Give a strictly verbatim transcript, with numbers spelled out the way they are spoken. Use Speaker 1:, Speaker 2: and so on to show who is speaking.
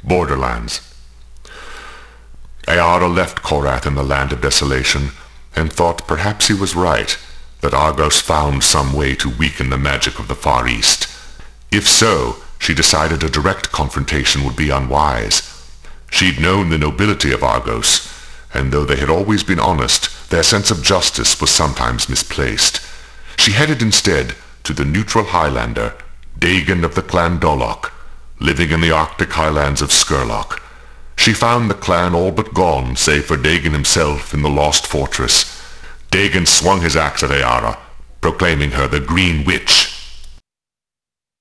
Speaker 1: Borderlands. Eara left Korath in the Land of Desolation, and thought perhaps he was right, that Argos found some way to weaken the magic of the Far East. If so, she decided a direct confrontation would be unwise. She'd known the nobility of Argos, and though they had always been honest, their sense of justice was sometimes misplaced. She headed instead to the neutral Highlander, Dagon of the clan Dolok, living in the Arctic highlands of Skurlock. She found the clan all but gone, save for Dagon himself in the lost fortress. Dagon swung his axe at Eara, proclaiming her the Green Witch.